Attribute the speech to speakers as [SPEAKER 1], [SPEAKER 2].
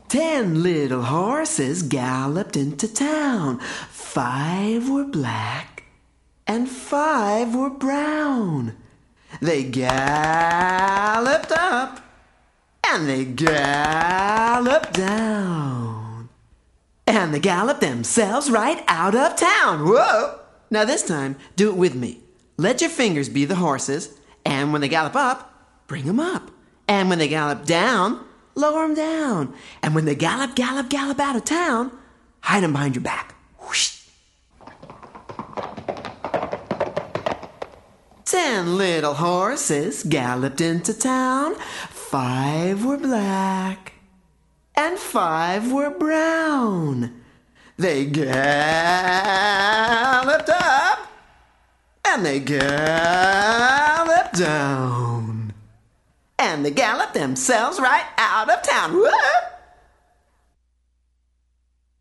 [SPEAKER 1] 10 little horses galloped into town. 5 were black and 5 were brown. They galloped up and they galloped down. And they galloped themselves right out of town. Whoa! Now this time, do it with me. Let your fingers be the horses, and when they gallop up, bring them up. And when they gallop down, lower them down. And when they gallop, gallop, gallop out of town, hide them behind your back. Whoosh. 10 little horses galloped into town. 5 were black and 5 were brown. They galloped up and they galloped down. And they galloped themselves right out of town. Whoa!